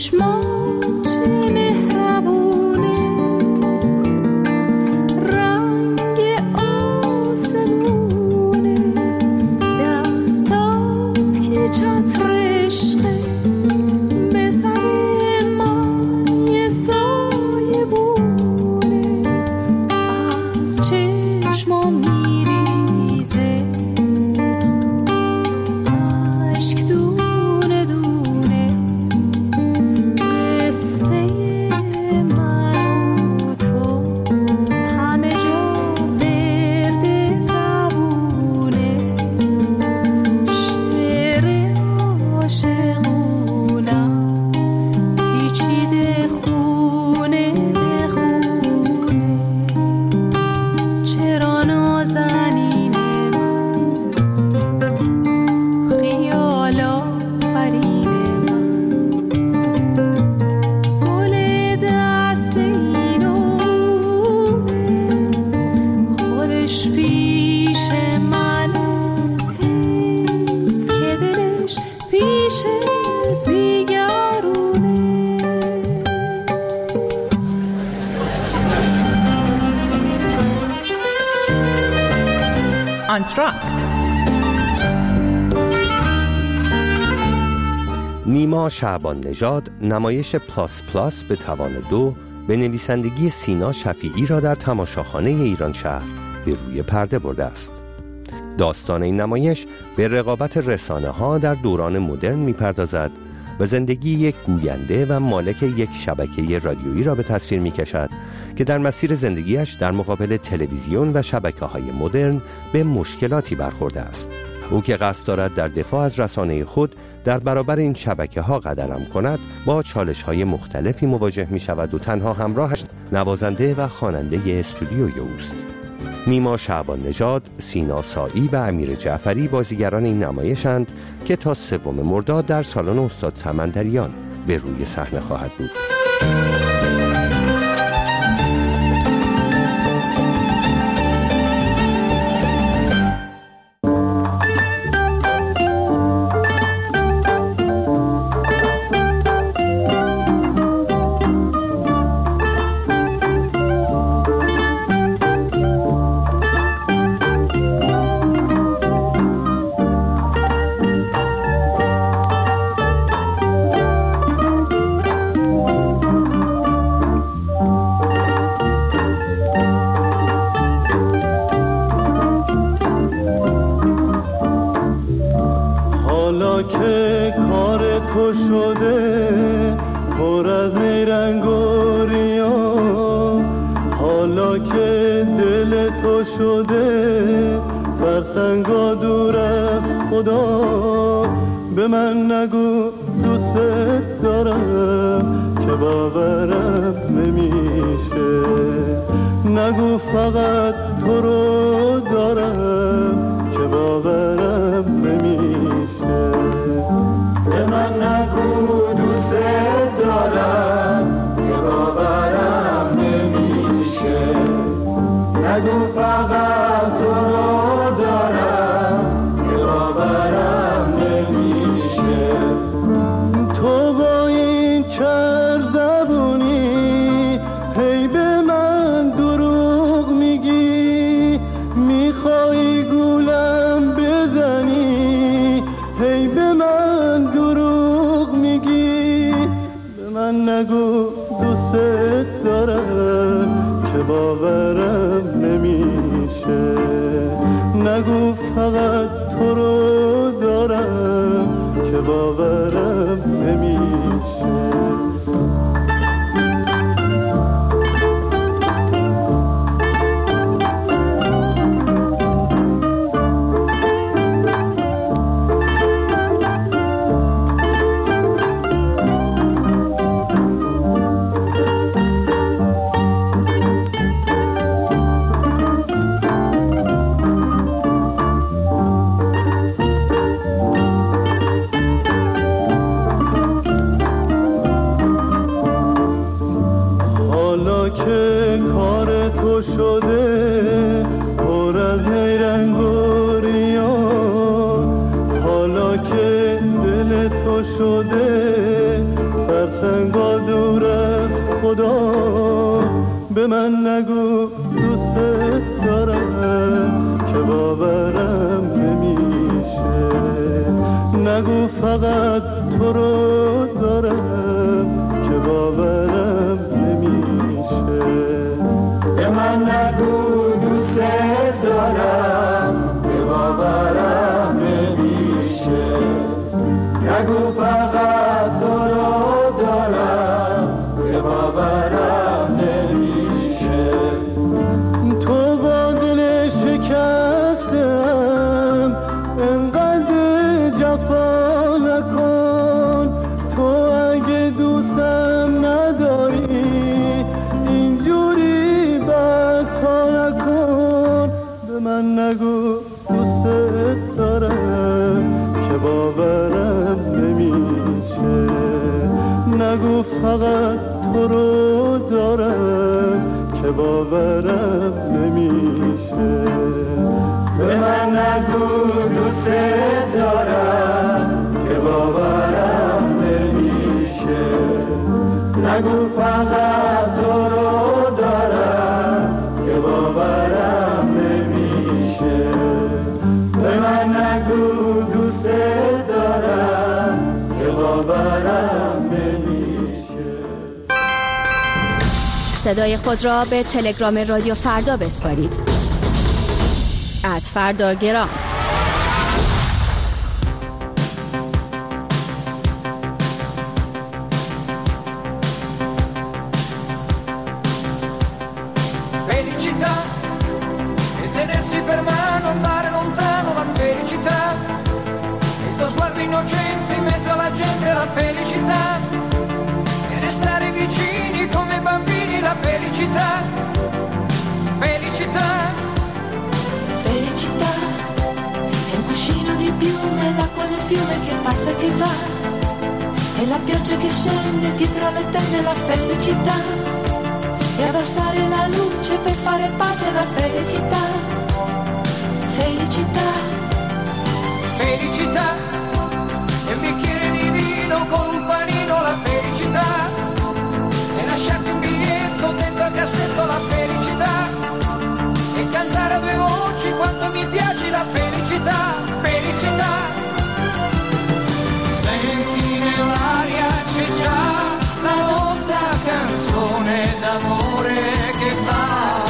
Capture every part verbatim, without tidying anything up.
آنتراکت. نیما شعبان نژاد نمایش پلاس پلاس به توان دو به نویسندگی سینا شفیعی را در تماشاخانه ایران شهر به روی پرده برده است. داستان این نمایش به رقابت رسانه ها در دوران مدرن می‌پردازد و زندگی یک گوینده و مالک یک شبکه رادیویی را به تصویر می‌کشد که در مسیر زندگیش در مقابل تلویزیون و شبکه‌های مدرن به مشکلاتی برخورده است. او که قصد دارد در دفاع از رسانه خود در برابر این شبکه‌ها قدم کند، با چالش‌های مختلفی مواجه می‌شود و تنها همراهش نوازنده و خواننده استودیوی اوست. نیما شعبان نژاد، سینا سایی و امیر جعفری بازیگران این نمایشند که تا سوم مرداد در سالن استاد سمندریان به روی صحنه خواهد بود. خرسنگا دور از خدا به من نگو دوست دارم که باورم نمیشه نگو فقط تو رو دارم که باورم نمیشه به من نگو دوست دارم که باورم نمیشه نگو فقط تو رو دارم که باورم نمیشه تو با دل شکستم انقدر جفا نکن تو اگه دوستم نداری اینجوری بدکا نکن به من نگو دوست دارم که باورم نمیشه نگو فقط تو رو دارم که باورم نمیشه به من نگو دوست دارم که باورم نمیشه نگو فقط تو رو دارم که باورم نمیشه به من نگو دوست دارم که باورم نمیشه. صدای خود را به تلگرام رادیو فردا بسپارید. ات فردا گرام. Felicità e tenersi per mano, andare lontano, la felicità, il tuo sguardo innocente in mezzo alla gente, la felicità, e restare vicini come bambini, la felicità, felicità, felicità, è un cuscino di piume, l'acqua del fiume che passa e che va, e la pioggia che scende dietro le tende, la felicità. E abbassare la luce per fare pace alla felicità, felicità, felicità, e un bicchiere di vino con un panino, la felicità, e lasciarti un biglietto dentro al cassetto, la felicità, e cantare a due voci quanto mi piace la felicità, felicità. Senti nell'aria c'è già la nostra canzone d'amore che va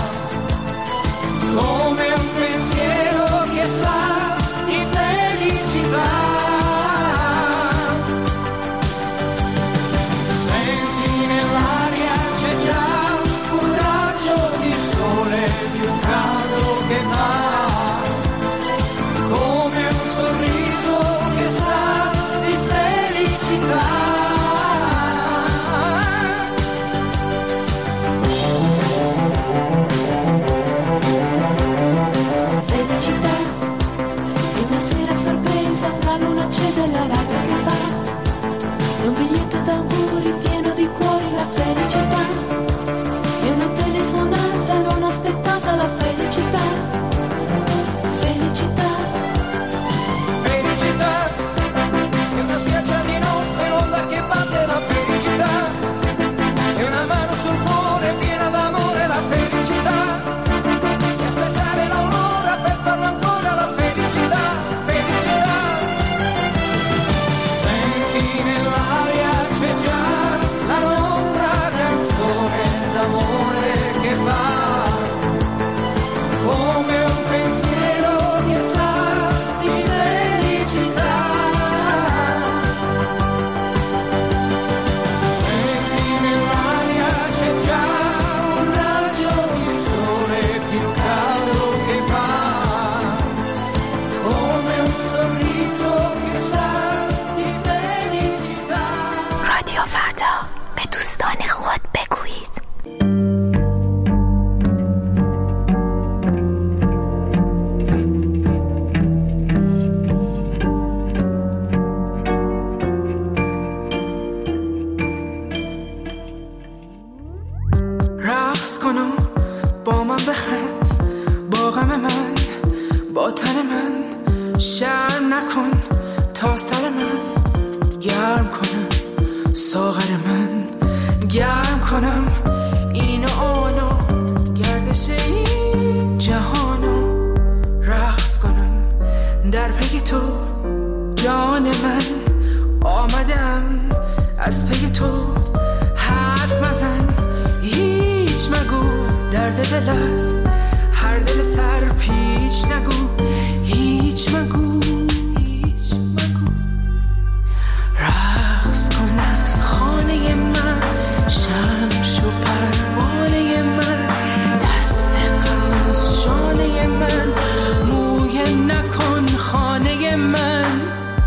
come un pensiero che sa di felicità. Senti nell'aria c'è già un raggio di sole più caldo che va come un sorriso che sa di felicità. Accesa la radio che va, e un biglietto d'auguri pieno di cuori, la felicità, e una telefonata non aspettata, la felicità, felicità, felicità, e una spiaggia di notte, l'onda che batte, la felicità, e una mano sul cuore piena d'amore, la felicità, e aspettare l'aurora per farlo ancora, la felicità, felicità. Nell'aria c'è già la nostra canzone d'amore che va come un pensiero che sa di felicità. Senti nell'aria c'è già un raggio di sole più caldo che va come un sorriso che sa di felicità. رادیو فردا به دوستان خود بگویید. رقص کنم با من بخند، با غم من، با تن من، شرم نکن تا سر من گرم کنم ساغر من، گرم کنم این و آنو، گردش این جهانو، رقص کنم در پی تو جان من. آمدم از پی تو، حرف مزن هیچ مگو، درد دل است هر دل سر پیچ، نگو هیچ مگو هیچ مگو. رقص کن از خانه من، شمش و پروانه من، دست غم از شانه من، مویه نکن خانه من.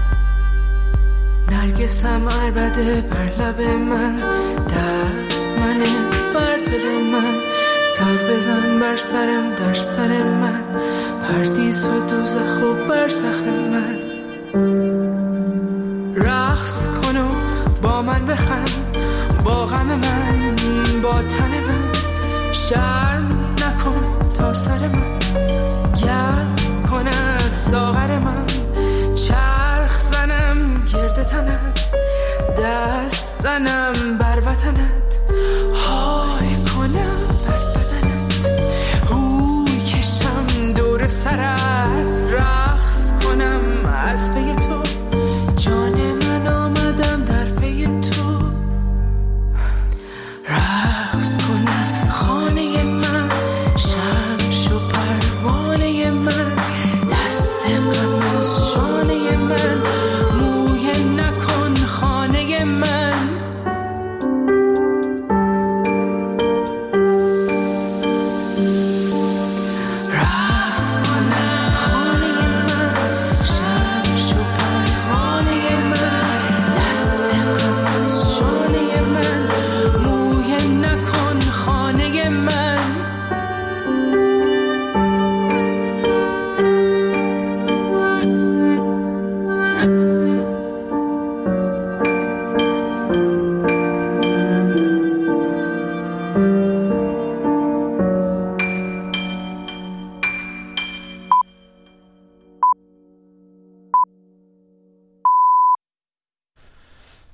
نرگسم عربده بر لب من، دست منه بر دل من، سر بزن بر سرم در سر من، پردیس و دوزخ و برزخ من. رقص کن و با من بخند، با غم من، با تن من، شرم نکن تا سر من، گرم کند ساغر من، چرخ زنم گرد تنت، دست زنم بر وطنت،